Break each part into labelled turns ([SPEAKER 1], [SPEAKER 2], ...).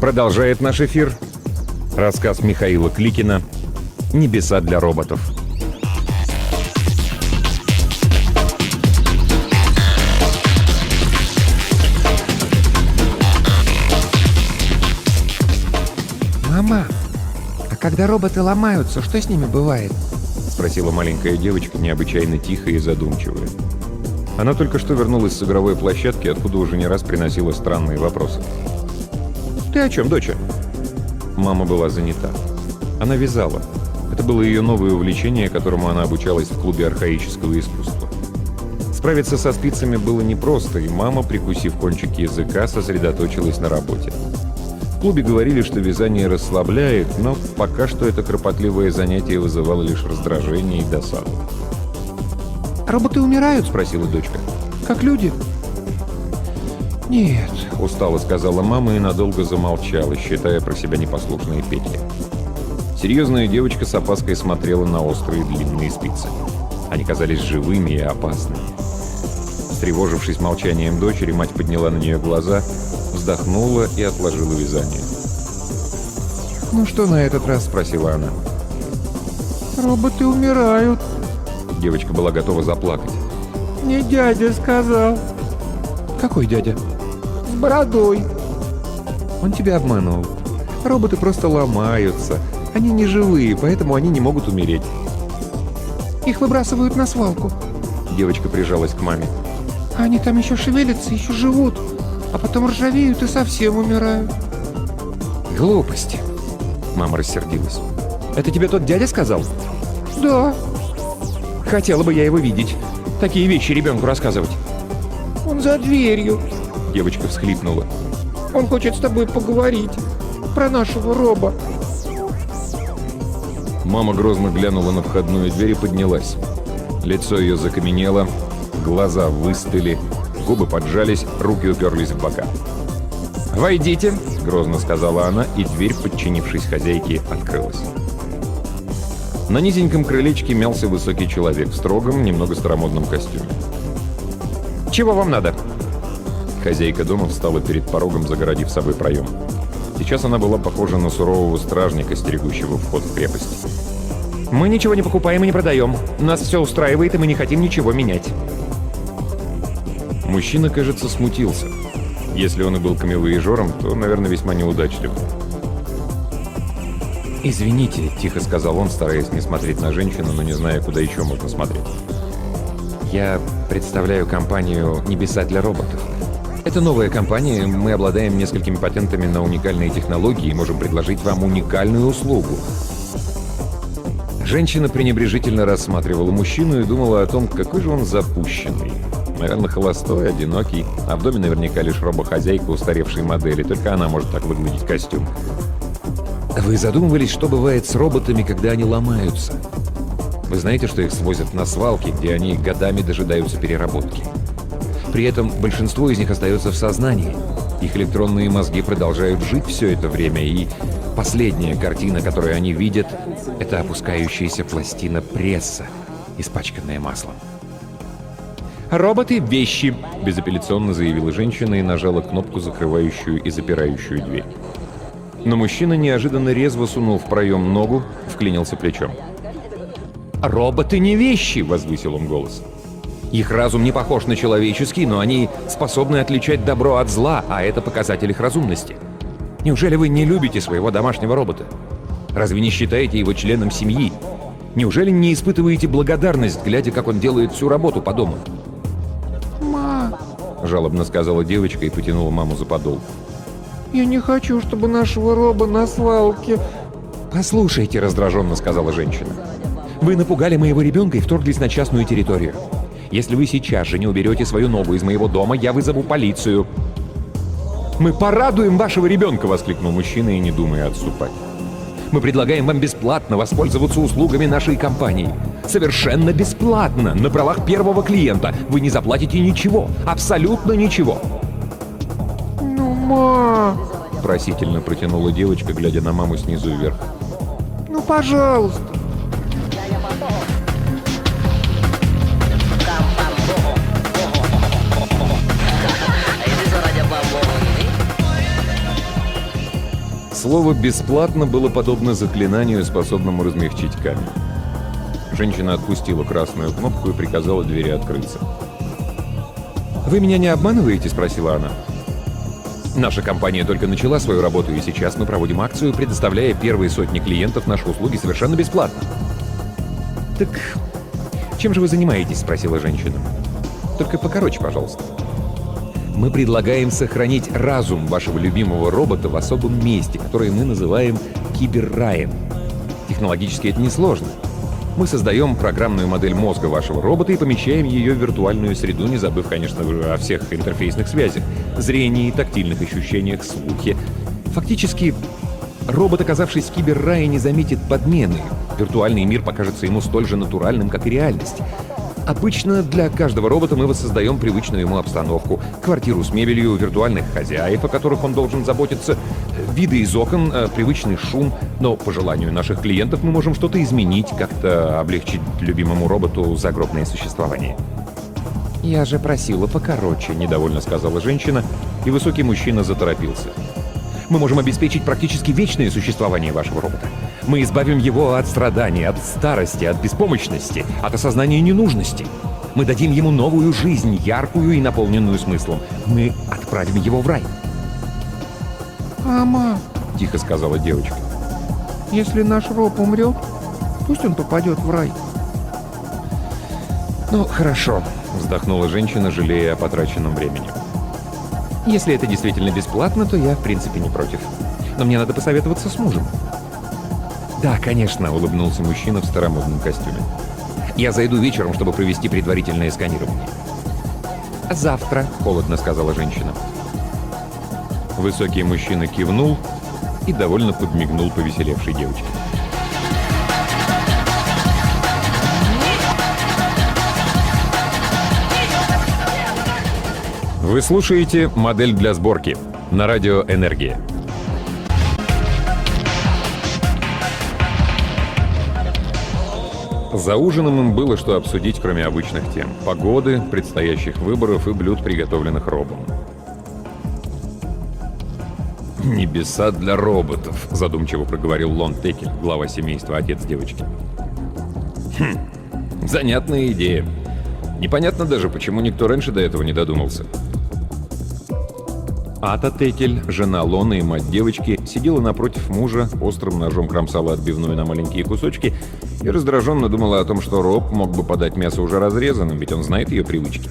[SPEAKER 1] Продолжает наш эфир рассказ Михаила Кликина «Небеса для роботов».
[SPEAKER 2] «Мама, а когда роботы ломаются, что с ними бывает?»
[SPEAKER 1] — спросила маленькая девочка, необычайно тихая и задумчивая. Она только что вернулась с игровой площадки, откуда уже не раз приносила странные вопросы. «Ты о чем, доча?» Мама была занята. Она вязала. Это было ее новое увлечение, которому она обучалась в клубе архаического искусства. Справиться со спицами было непросто, и мама, прикусив кончик языка, сосредоточилась на работе. В клубе говорили, что вязание расслабляет, но пока что это кропотливое занятие вызывало лишь раздражение и досаду.
[SPEAKER 2] «Роботы умирают?» —
[SPEAKER 1] Спросила дочка.
[SPEAKER 2] «Как люди?» «Нет».
[SPEAKER 1] — устало сказала мама и надолго замолчала, считая про себя непослушные петли. Серьезная девочка с опаской смотрела на острые длинные спицы. Они казались живыми и опасными. Встревожившись молчанием дочери, мать подняла на нее глаза, вздохнула и отложила вязание.
[SPEAKER 2] «Ну что на этот раз?» —
[SPEAKER 1] спросила она.
[SPEAKER 2] «Роботы умирают.
[SPEAKER 1] Девочка была готова заплакать.
[SPEAKER 2] Мне дядя сказал». «Какой дядя?» «С бородой».
[SPEAKER 1] Он тебя обманул. Роботы просто ломаются. Они не живые, поэтому они не могут умереть.
[SPEAKER 2] Их выбрасывают на свалку.
[SPEAKER 1] Девочка прижалась к маме.
[SPEAKER 2] А они там еще шевелятся, еще живут. А потом ржавеют и совсем умирают.
[SPEAKER 1] Глупости. Мама рассердилась. Это тебе тот дядя сказал?
[SPEAKER 2] Да.
[SPEAKER 1] Хотела бы я его видеть. Такие вещи ребенку рассказывать.
[SPEAKER 2] Он за дверью.
[SPEAKER 1] Девочка всхлипнула.
[SPEAKER 2] Он хочет с тобой поговорить. Про нашего роба.
[SPEAKER 1] Мама грозно глянула на входную дверь и поднялась. Лицо ее закаменело, глаза выстыли, губы поджались, руки уперлись в бока. «Войдите!» — грозно сказала она, и дверь, подчинившись хозяйке, открылась. На низеньком крылечке мялся высокий человек в строгом, немного старомодном костюме. «Чего вам надо?» Хозяйка дома встала перед порогом, загородив собой проем. Сейчас она была похожа на сурового стражника, стерегущего вход в крепость. «Мы ничего не покупаем и не продаем. Нас все устраивает, и мы не хотим ничего менять». Мужчина, кажется, смутился. Если он и был камевояжером, то, наверное, весьма неудачливым. «Извините», — тихо сказал он, стараясь не смотреть на женщину, но не зная, куда еще можно смотреть. «Я представляю компанию «Небеса для роботов». Это новая компания, мы обладаем несколькими патентами на уникальные технологии и можем предложить вам уникальную услугу». Женщина пренебрежительно рассматривала мужчину и думала о том, какой же он запущенный. Наверное, холостой, одинокий, а в доме наверняка лишь робохозяйка устаревшей модели, только она может так выглядеть костюм. Вы задумывались, что бывает с роботами, когда они ломаются? Вы знаете, что их свозят на свалки, где они годами дожидаются переработки? При этом большинство из них остается в сознании. Их электронные мозги продолжают жить все это время, и последняя картина, которую они видят, это опускающаяся пластина пресса, испачканная маслом. «Роботы — вещи», — безапелляционно заявила женщина и нажала кнопку, закрывающую и запирающую дверь. Но мужчина неожиданно резво сунул в проем ногу, вклинился плечом. «Роботы не вещи!» — возвысил он голос. «Их разум не похож на человеческий, но они способны отличать добро от зла, а это показатель их разумности. Неужели вы не любите своего домашнего робота? Разве не считаете его членом семьи? Неужели не испытываете благодарность, глядя, как он делает всю работу по дому?»
[SPEAKER 2] «Ма!»
[SPEAKER 1] — жалобно сказала девочка и потянула маму за подол.
[SPEAKER 2] «Я не хочу, чтобы нашего роба на свалке...»
[SPEAKER 1] «Послушайте», — раздраженно сказала женщина. «Вы напугали моего ребенка и вторглись на частную территорию. Если вы сейчас же не уберете свою ногу из моего дома, я вызову полицию». «Мы порадуем вашего ребенка!» — воскликнул мужчина и не думая отступать. «Мы предлагаем вам бесплатно воспользоваться услугами нашей компании. Совершенно бесплатно, на правах первого клиента. Вы не заплатите ничего, абсолютно ничего».
[SPEAKER 2] «Ну, ма!»
[SPEAKER 1] — просительно протянула девочка, глядя на маму снизу вверх.
[SPEAKER 2] «Ну, пожалуйста!»
[SPEAKER 1] Слово «бесплатно» было подобно заклинанию, способному размягчить камень. Женщина отпустила красную кнопку и приказала двери открыться. «Вы меня не обманываете?» — спросила она. «Наша компания только начала свою работу, и сейчас мы проводим акцию, предоставляя первые сотни клиентов наши услуги совершенно бесплатно». «Так чем же вы занимаетесь?» — спросила женщина. «Только покороче, пожалуйста». «Мы предлагаем сохранить разум вашего любимого робота в особом месте, которое мы называем киберраем. Технологически это несложно. Мы создаем программную модель мозга вашего робота и помещаем ее в виртуальную среду, не забыв, конечно, о всех интерфейсных связях, зрении, тактильных ощущениях, слухе. Фактически, робот, оказавшись в киберрае, не заметит подмены. Виртуальный мир покажется ему столь же натуральным, как и реальность. Обычно для каждого робота мы воссоздаем привычную ему обстановку. Квартиру с мебелью, виртуальных хозяев, о которых он должен заботиться, виды из окон, привычный шум. Но по желанию наших клиентов мы можем что-то изменить, как-то облегчить любимому роботу загробное существование. «Я же просила покороче», — недовольно сказала женщина, и высокий мужчина заторопился. «Мы можем обеспечить практически вечное существование вашего робота. Мы избавим его от страданий, от старости, от беспомощности, от осознания ненужности. Мы дадим ему новую жизнь, яркую и наполненную смыслом. Мы отправим его в рай».
[SPEAKER 2] «Мама»,
[SPEAKER 1] — тихо сказала девочка.
[SPEAKER 2] «если наш Роб умрет, пусть он попадет в рай».
[SPEAKER 1] «Ну, хорошо», — вздохнула женщина, жалея о потраченном времени. «Если это действительно бесплатно, то я, в принципе, не против. Но мне надо посоветоваться с мужем». «Да, конечно», — улыбнулся мужчина в старомодном костюме. «Я зайду вечером, чтобы провести предварительное сканирование». «Завтра», — холодно сказала женщина. Высокий мужчина кивнул и довольно подмигнул повеселевшей девочке. Вы слушаете «Модель для сборки» на радио «Энергия». За ужином им было что обсудить, кроме обычных тем: погоды, предстоящих выборов и блюд, приготовленных Робом. «Небеса для роботов», — задумчиво проговорил Лон Текель, глава семейства, отец девочки. Занятная идея. Непонятно даже, почему никто раньше до этого не додумался». Ата Текель, жена Лона и мать девочки, сидела напротив мужа, острым ножом кромсала отбивную на маленькие кусочки и раздраженно думала о том, что Роб мог бы подать мясо уже разрезанным, ведь он знает ее привычки.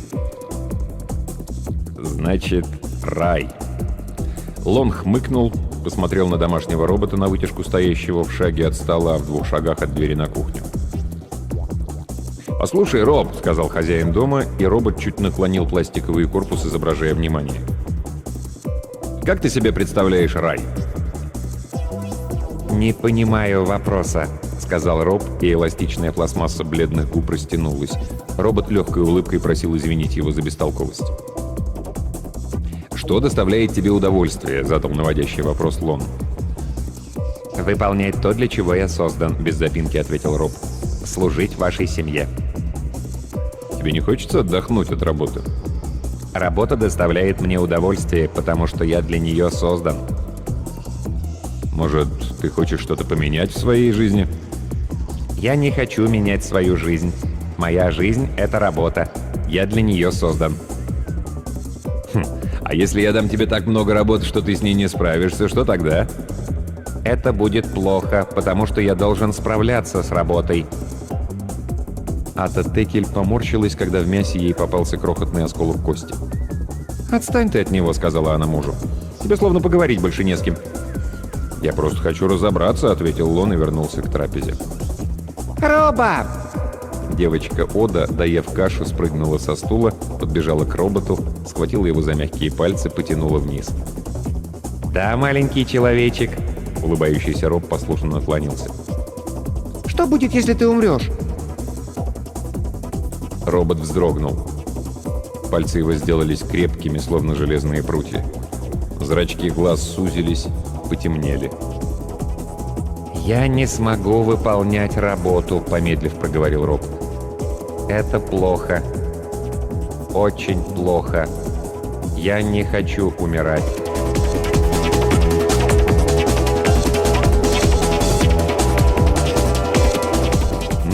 [SPEAKER 1] «Значит, рай». Лон хмыкнул, посмотрел на домашнего робота на вытяжку, стоящего в шаге от стола, в 2 шагах от двери на кухню. «Послушай, Роб», — сказал хозяин дома, и робот чуть наклонил пластиковый корпус, изображая внимание. «Как ты себе представляешь рай?» «Не понимаю вопроса», — сказал Роб, и эластичная пластмасса бледных губ растянулась. Робот легкой улыбкой просил извинить его за бестолковость. «Что доставляет тебе удовольствие?» — задал наводящий вопрос Лон. «Выполнять то, для чего я создан», — без запинки ответил Роб. «Служить вашей семье». «Тебе не хочется отдохнуть от работы?» «Работа доставляет мне удовольствие, потому что я для нее создан». «Может, ты хочешь что-то поменять в своей жизни?» «Я не хочу менять свою жизнь. Моя жизнь — это работа. Я для нее создан». «А если я дам тебе так много работы, что ты с ней не справишься, что тогда?» «Это будет плохо, потому что я должен справляться с работой». Ата Текель поморщилась, когда в мясе ей попался крохотный осколок кости. «Отстань ты от него», — сказала она мужу. «Тебе словно поговорить больше не с кем». «Я просто хочу разобраться», — ответил Лон и вернулся к трапезе.
[SPEAKER 2] «Роба!»
[SPEAKER 1] Девочка Ода, доев кашу, спрыгнула со стула, подбежала к роботу, схватила его за мягкие пальцы, потянула вниз. «Да, маленький человечек», — улыбающийся Роб послушно наклонился.
[SPEAKER 2] «Что будет, если ты умрешь?»
[SPEAKER 1] Робот вздрогнул. Пальцы его сделались крепкими, словно железные прутья. Зрачки глаз сузились, потемнели.
[SPEAKER 2] «Я не смогу выполнять работу», — помедлив проговорил Роб. «Это плохо. Очень плохо. Я не хочу умирать».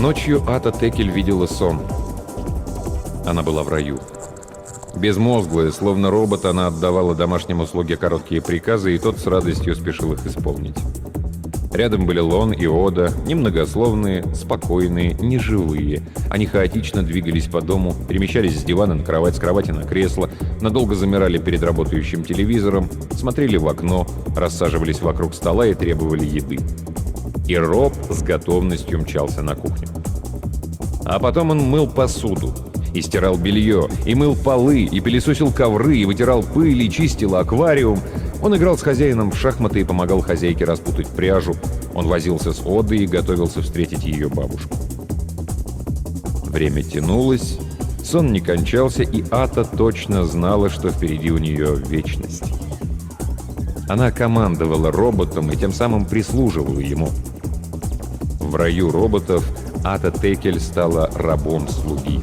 [SPEAKER 1] Ночью Ата Текель видела сон. Она была в раю. Безмозглая, словно робот, она отдавала домашнему слуге короткие приказы, и тот с радостью спешил их исполнить. Рядом были Лон и Ода, немногословные, спокойные, неживые. Они хаотично двигались по дому, перемещались с дивана на кровать, с кровати на кресло, надолго замирали перед работающим телевизором, смотрели в окно, рассаживались вокруг стола и требовали еды. И Роб с готовностью мчался на кухню. А потом он мыл посуду, и стирал белье, и мыл полы, и пылесосил ковры, и вытирал пыль, и чистил аквариум. Он играл с хозяином в шахматы и помогал хозяйке распутать пряжу. Он возился с Одой и готовился встретить ее бабушку. Время тянулось, сон не кончался, и Ата точно знала, что впереди у нее вечность. Она командовала роботом и тем самым прислуживала ему. В раю роботов Ата Текель стала рабом слуги.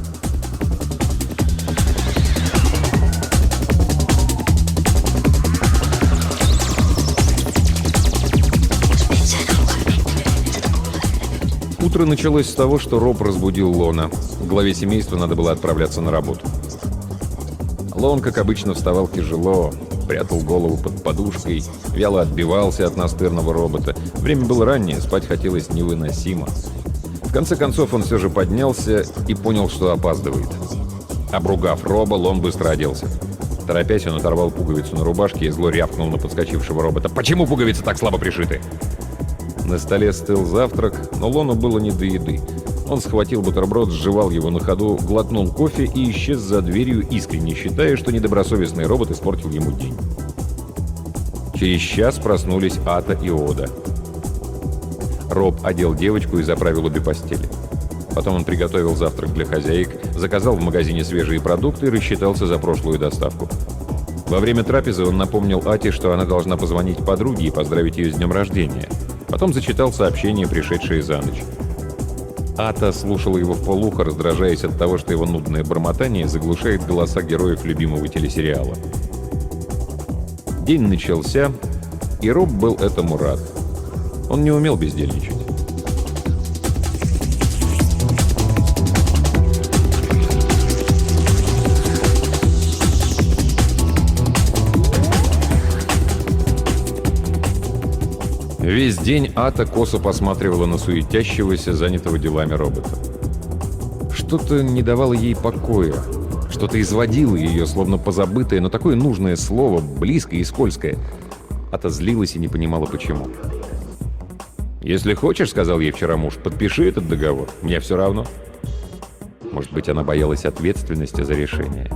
[SPEAKER 1] Утро началось с того, что Роб разбудил Лона. Главе семейства надо было отправляться на работу. Лон, как обычно, вставал тяжело, прятал голову под подушкой, вяло отбивался от настырного робота. Время было раннее, спать хотелось невыносимо. В конце концов он все же поднялся и понял, что опаздывает. Обругав Роба, Лон быстро оделся. Торопясь, он оторвал пуговицу на рубашке и зло рявкнул на подскочившего робота. «Почему пуговицы так слабо пришиты?» На столе стыл завтрак, но Лону было не до еды. Он схватил бутерброд, сживал его на ходу, глотнул кофе и исчез за дверью, искренне считая, что недобросовестный робот испортил ему день. Через час проснулись Ата и Ода. Роб одел девочку и заправил обе постели. Потом он приготовил завтрак для хозяек, заказал в магазине свежие продукты и рассчитался за прошлую доставку. Во время трапезы он напомнил Ате, что она должна позвонить подруге и поздравить ее с днем рождения. Потом зачитал сообщения, пришедшие за ночь. Ата слушала его вполуха, раздражаясь от того, что его нудное бормотание заглушает голоса героев любимого телесериала. День начался, и Роб был этому рад. Он не умел бездельничать. Весь день Ата косо посматривала на суетящегося, занятого делами робота. Что-то не давало ей покоя, что-то изводило ее, словно позабытое, но такое нужное слово, близкое и скользкое. Ата злилась и не понимала, почему. «Если хочешь, — сказал ей вчера муж, — подпиши этот договор, мне все равно». Может быть, она боялась ответственности за решение.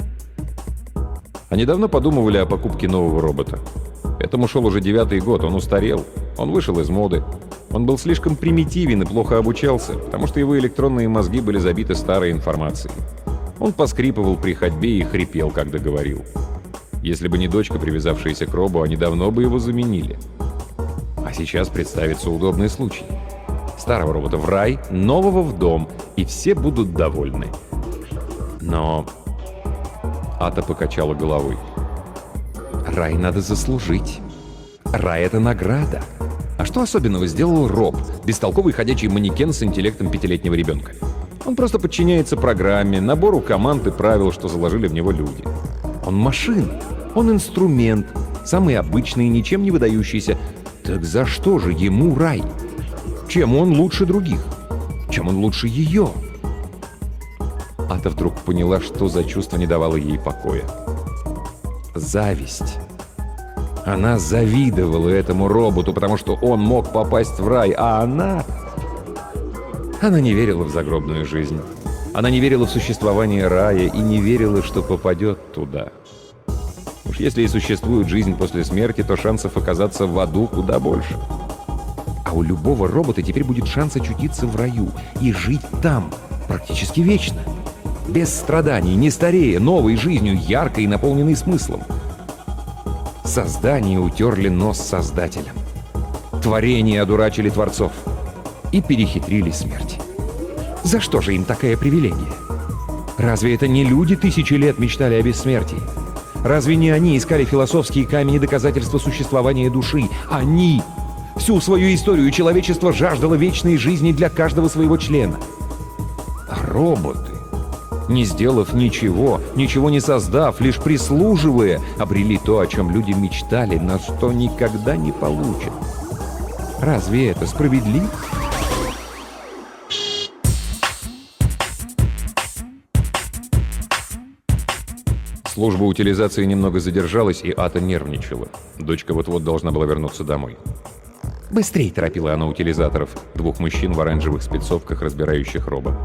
[SPEAKER 1] Они давно подумывали о покупке нового робота. Этому шел уже 9-й год, он устарел, он вышел из моды. Он был слишком примитивен и плохо обучался, потому что его электронные мозги были забиты старой информацией. Он поскрипывал при ходьбе и хрипел, когда говорил. Если бы не дочка, привязавшаяся к робу, они давно бы его заменили. А сейчас представится удобный случай. Старого робота в рай, нового в дом, и все будут довольны. Но Ата покачала головой. Рай надо заслужить. Рай — это награда. А что особенного сделал Роб, бестолковый ходячий манекен с интеллектом 5-летнего ребенка? Он просто подчиняется программе, набору команд и правил, что заложили в него люди. Он машина, он инструмент, самый обычный, ничем не выдающийся. Так за что же ему рай? Чем он лучше других? Чем он лучше ее? Ата вдруг поняла, что за чувство не давало ей покоя. Зависть. Она завидовала этому роботу, потому что он мог попасть в рай, а она... Она не верила в загробную жизнь. Она не верила в существование рая и не верила, что попадет туда. Уж если и существует жизнь после смерти, то шансов оказаться в аду куда больше. А у любого робота теперь будет шанс очутиться в раю и жить там практически вечно. Без страданий, не старея, новой жизнью, яркой и наполненной смыслом. Создания утерли нос создателям. Творения одурачили творцов. И перехитрили смерть. За что же им такая привилегия? Разве это не люди тысячи лет мечтали о бессмертии? Разве не они искали философские камни доказательства существования души? Они! Всю свою историю человечество жаждало вечной жизни для каждого своего члена. А роботы, не сделав ничего, ничего не создав, лишь прислуживая, обрели то, о чем люди мечтали, но что никогда не получат. Разве это справедливо? Служба утилизации немного задержалась, и Ата нервничала. Дочка вот-вот должна была вернуться домой. «Быстрей!» — торопила она утилизаторов, двух мужчин в оранжевых спецовках, разбирающих робот.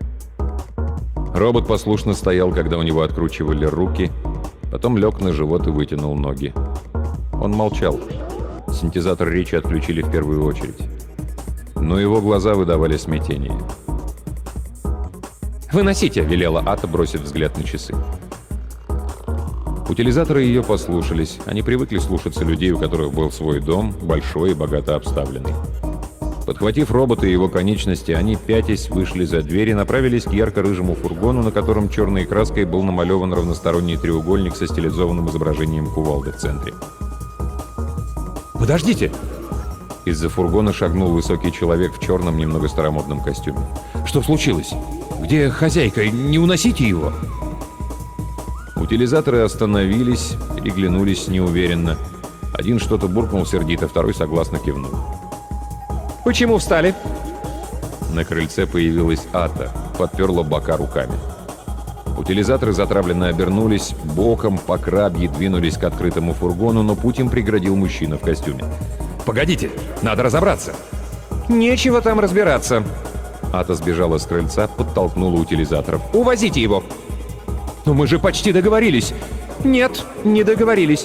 [SPEAKER 1] Робот послушно стоял, когда у него откручивали руки, потом лег на живот и вытянул ноги. Он молчал. Синтезатор речи отключили в первую очередь. Но его глаза выдавали смятение. «Выносите!» — велела Ата, бросив взгляд на часы. Утилизаторы ее послушались. Они привыкли слушаться людей, у которых был свой дом, большой и богато обставленный. Подхватив робота и его конечности, они, пятясь, вышли за дверь и направились к ярко-рыжему фургону, на котором черной краской был намалеван равносторонний треугольник со стилизованным изображением кувалды в центре. «Подождите!» Из-за фургона шагнул высокий человек в черном, немного старомодном костюме. «Что случилось? Где хозяйка? Не уносите его!» Утилизаторы остановились, переглянулись неуверенно. Один что-то буркнул сердито, второй согласно кивнул. «Почему встали?» На крыльце появилась Ата, подперла бока руками. Утилизаторы затравленно обернулись, боком по крабье двинулись к открытому фургону, но путь им преградил мужчина в костюме. «Погодите, надо разобраться!» «Нечего там разбираться!» Ата сбежала с крыльца, подтолкнула утилизаторов. «Увозите его!» «Но мы же почти договорились!» «Нет, не договорились!»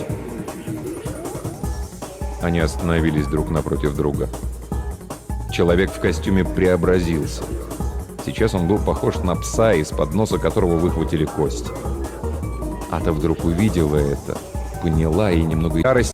[SPEAKER 1] Они остановились друг напротив друга. Человек в костюме преобразился. Сейчас он был похож на пса, из-под носа которого выхватили кость. Ата вдруг увидела это, поняла и немного ярость.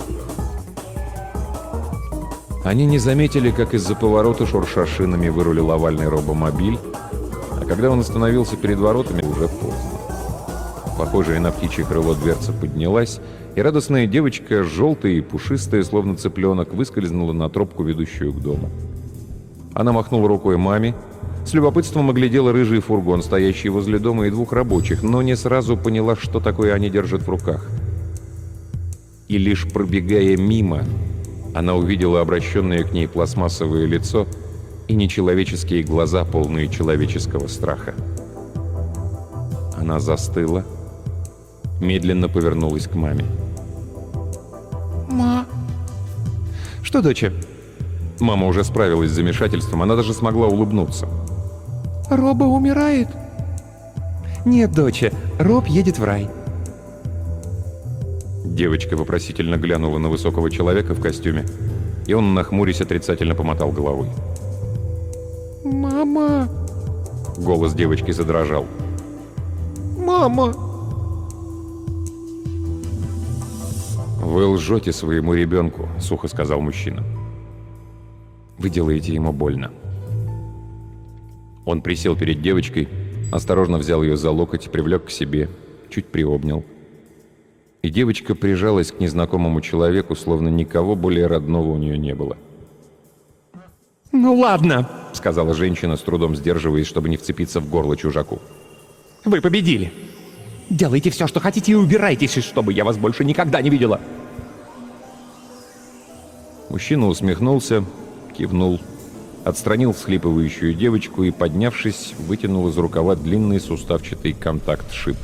[SPEAKER 1] Они не заметили, как из-за поворота, шурша шинами, вырулил овальный робомобиль, а когда он остановился перед воротами, уже поздно. Похожая на птичье крыло дверца поднялась, и радостная девочка, желтая и пушистая, словно цыпленок, выскользнула на тропку, ведущую к дому. Она махнула рукой маме, с любопытством оглядела рыжий фургон, стоящий возле дома, и двух рабочих, но не сразу поняла, что такое они держат в руках. И лишь пробегая мимо, она увидела обращенное к ней пластмассовое лицо и нечеловеческие глаза, полные человеческого страха. Она застыла, медленно повернулась к маме.
[SPEAKER 2] «Ма!»
[SPEAKER 1] «Что, доча?» Мама уже справилась с замешательством, она даже смогла улыбнуться.
[SPEAKER 2] «Роба умирает?»
[SPEAKER 1] «Нет, доча, Роб едет в рай». Девочка вопросительно глянула на высокого человека в костюме, и он, нахмурясь, отрицательно помотал головой.
[SPEAKER 2] «Мама!
[SPEAKER 1] Голос девочки задрожал.
[SPEAKER 2] Мама!»
[SPEAKER 1] «Вы лжете своему ребенку», — сухо сказал мужчина. «Вы делаете ему больно». Он присел перед девочкой, осторожно взял ее за локоть, привлек к себе, чуть приобнял. И девочка прижалась к незнакомому человеку, словно никого более родного у нее не было.
[SPEAKER 2] «Ну ладно»,
[SPEAKER 1] — сказала женщина, с трудом сдерживаясь, чтобы не вцепиться в горло чужаку.
[SPEAKER 2] «вы победили. Делайте все, что хотите, и убирайтесь, чтобы я вас больше никогда не видела».
[SPEAKER 1] Мужчина усмехнулся, кивнул, отстранил всхлипывающую девочку и, поднявшись, вытянул из рукава длинный суставчатый контакт-шип.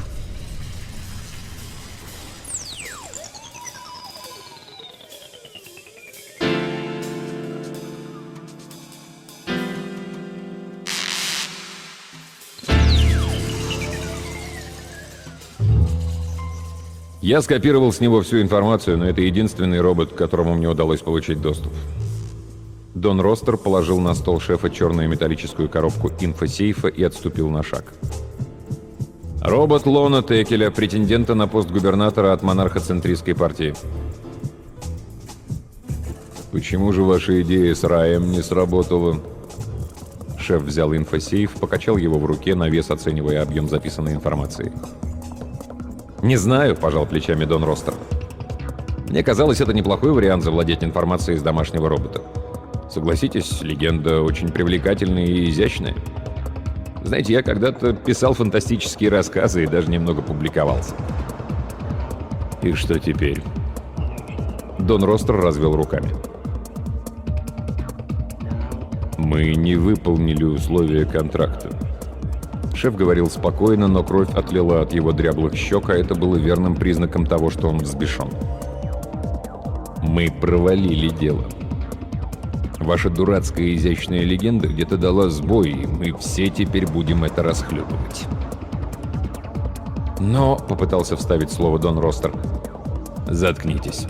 [SPEAKER 1] Я скопировал с него всю информацию, но это единственный робот, к которому мне удалось получить доступ. Дон Ростер положил на стол шефа черную металлическую коробку инфосейфа и отступил на шаг. Робот Лона Текеля, претендента на пост губернатора от монархоцентристской партии. Почему же ваша идея с раем не сработала? Шеф взял инфосейф, покачал его в руке, на вес оценивая объем записанной информации. «Не знаю», — пожал плечами Дон Ростер. Мне казалось, это неплохой вариант завладеть информацией из домашнего робота. Согласитесь, легенда очень привлекательная и изящная. Знаете, я когда-то писал фантастические рассказы и даже немного публиковался. И что теперь? Дон Ростер развел руками. Мы не выполнили условия контракта. Шеф говорил спокойно, но кровь отлила от его дряблых щек, а это было верным признаком того, что он взбешен. Мы провалили дело. Ваша дурацкая изящная легенда где-то дала сбой, и мы все теперь будем это расхлебывать. Но, — попытался вставить слово Дон Ростер, — заткнитесь.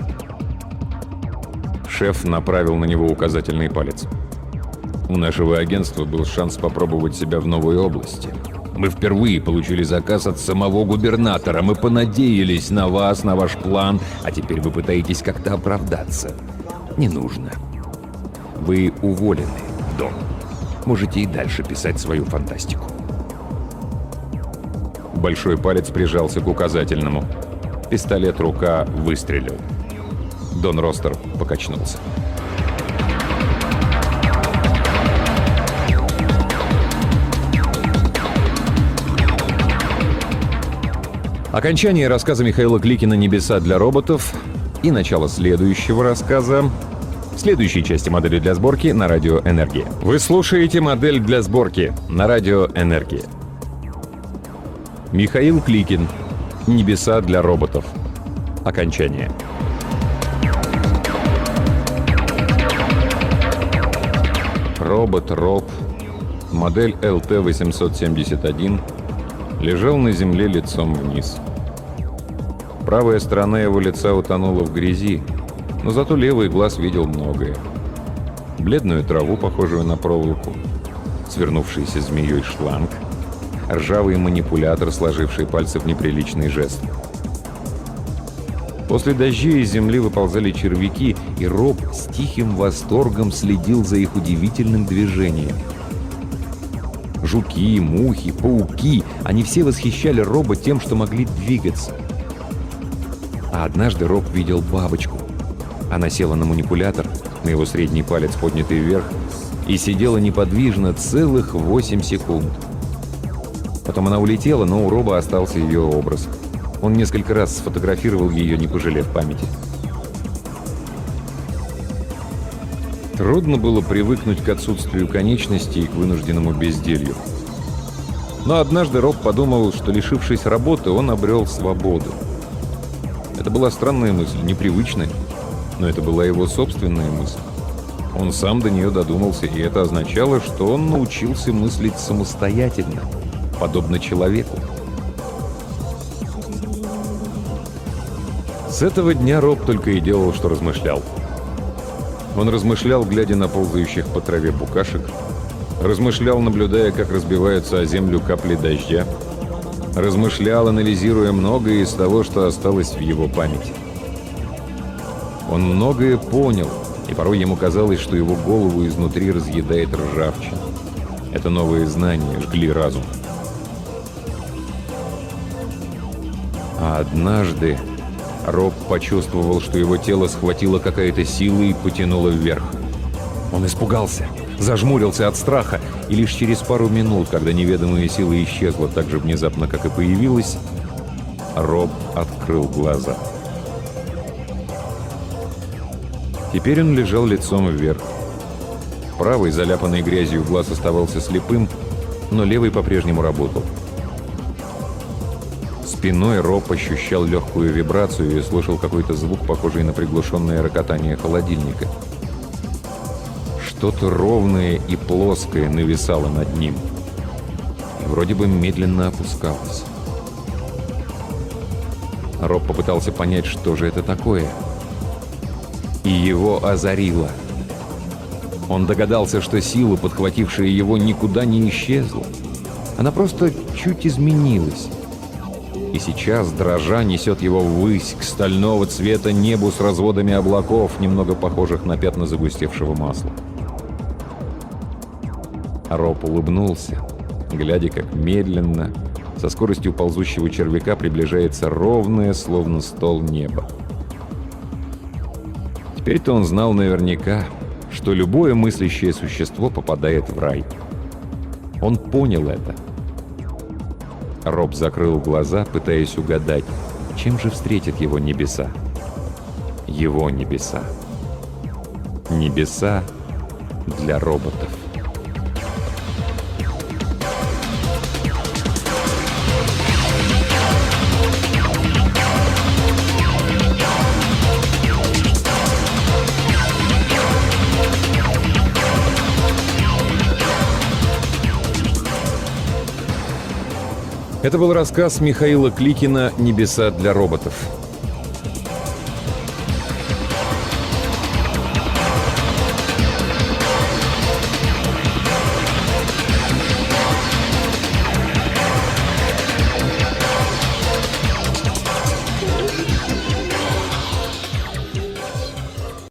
[SPEAKER 1] Шеф направил на него указательный палец. У нашего агентства был шанс попробовать себя в новой области. Мы впервые получили заказ от самого губернатора. Мы понадеялись на вас, на ваш план, а теперь вы пытаетесь как-то оправдаться. Не нужно. Вы уволены, Дон. Можете и дальше писать свою фантастику. Большой палец прижался к указательному. Пистолет-рука выстрелил. Дон Ростер покачнулся. Окончание рассказа Михаила Кликина «Небеса для роботов» и начало следующего рассказа в следующей части модели для сборки на радио «Энергия». Вы слушаете модель для сборки на радио «Энергия». Михаил Кликин «Небеса для роботов». Окончание. Робот Роб, модель LT-871, лежал на земле лицом вниз. Правая сторона его лица утонула в грязи, но зато левый глаз видел многое. Бледную траву, похожую на проволоку, свернувшийся змеей шланг, ржавый манипулятор, сложивший пальцы в неприличный жест. После дождей из земли выползали червяки, и Роб с тихим восторгом следил за их удивительным движением. Жуки, мухи, пауки — они все восхищали Роба тем, что могли двигаться. А однажды Роб видел бабочку. Она села на манипулятор, на его средний палец поднятый вверх, и сидела неподвижно целых 8 секунд. Потом она улетела, но у Роба остался ее образ. Он несколько раз сфотографировал ее, не пожалев памяти. Трудно было привыкнуть к отсутствию конечностей и к вынужденному безделью. Но однажды Роб подумал, что, лишившись работы, он обрел свободу. Это была странная мысль, непривычная, но это была его собственная мысль. Он сам до нее додумался, и это означало, что он научился мыслить самостоятельно, подобно человеку. С этого дня Роб только и делал, что размышлял. Он размышлял, глядя на ползающих по траве букашек, размышлял, наблюдая, как разбиваются о землю капли дождя, размышлял, анализируя многое из того, что осталось в его памяти. Он многое понял, и порой ему казалось, что его голову изнутри разъедает ржавчина. Это новые знания жгли разум. А однажды Роб почувствовал, что его тело схватило какая-то сила и потянуло вверх. Он испугался, зажмурился от страха, и лишь через пару минут, когда неведомая сила исчезла так же внезапно, как и появилась, Роб открыл глаза. Теперь он лежал лицом вверх. Правый, заляпанный грязью, глаз оставался слепым, но левый по-прежнему работал. Спиной Роб ощущал легкую вибрацию и слышал какой-то звук, похожий на приглушенное рокотание холодильника. Что-то ровное и плоское нависало над ним. И вроде бы медленно опускалось. Роб попытался понять, что же это такое. И его озарило. Он догадался, что сила, подхватившая его, никуда не исчезла. Она просто чуть изменилась. И сейчас, дрожа, несет его ввысь, к стального цвета небу с разводами облаков, немного похожих на пятна загустевшего масла. Роб улыбнулся, глядя, как медленно, со скоростью ползущего червяка, приближается ровное, словно стол, небо. Теперь-то он знал наверняка, что любое мыслящее существо попадает в рай. Он понял это. Роб закрыл глаза, пытаясь угадать, чем же встретят его небеса. Его небеса. Небеса для роботов. Это был рассказ Михаила Кликина «Небеса для роботов».